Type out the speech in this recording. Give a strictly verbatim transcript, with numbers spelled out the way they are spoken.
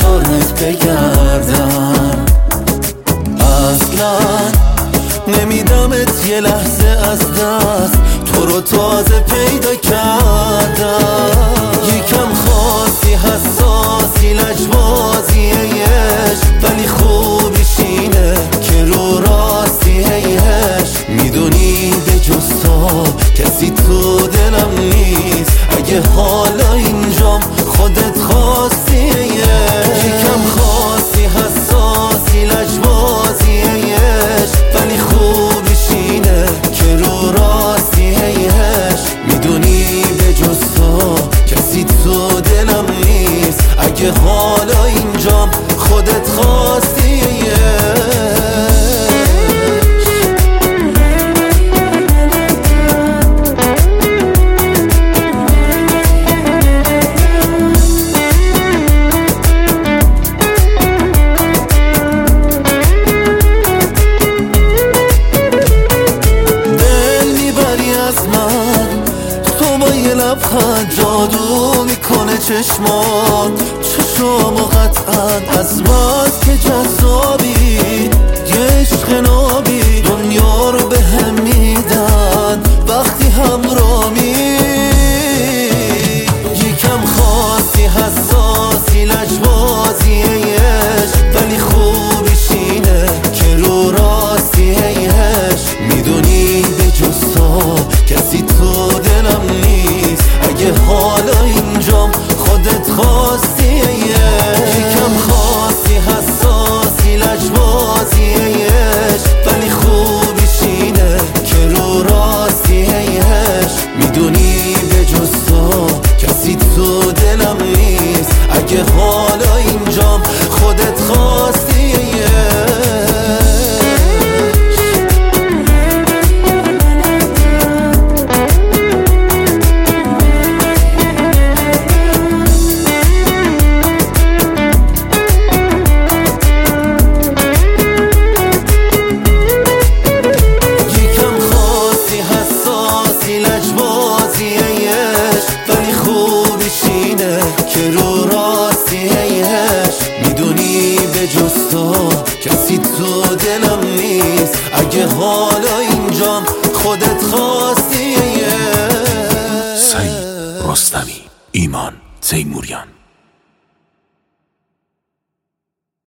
دیوارت بگردم. اصلا نمیدمت یه لحظه از دست، تو رو تازه پیدا کردم. یکم خاصی حساسی لجبازی عشق، ولی خوبیش اینه که رو راستی هیهش. میدونی به جز تو کسی تو دلم نیست، اگه حالا اینجام خودت خواستی هیهش. یکم خاصی حساسی لجبازی عشق، ولی خوبیش اینه که رو راستی هیهش. میدونی به جز تو کسی تو دلم نیست، اگه حالا اینجام خودت خواستی هیهش. لبخند جادو میکنه چشمان، چشم و قطعا از بس که جذابی. یه عشق نابی دنیا رو به هم میدن وقتی همرامی. یکم خاصی حساسی لجبازی عشق، ولی خوبیش اینه که رو راستی هیهش. میدونی به جز تو کسی تو دلم نیست، اگه حالا اینجام خودت خواستی هیهش. یکم خاصی حساسی لجبازی عشق، ولی خوبیش اینه که رو راستی هیهش. میدونی به جز تو کسی تو دلم نیست، اگه حالا اینجام خودت خواستی هیهش. که رو راستی هیهش. میدونی به جز تو کسی تو دلم نیست، اگه حالا اینجام خودت خواستی هیهش. سعید رستمی، ایمان تیموریان.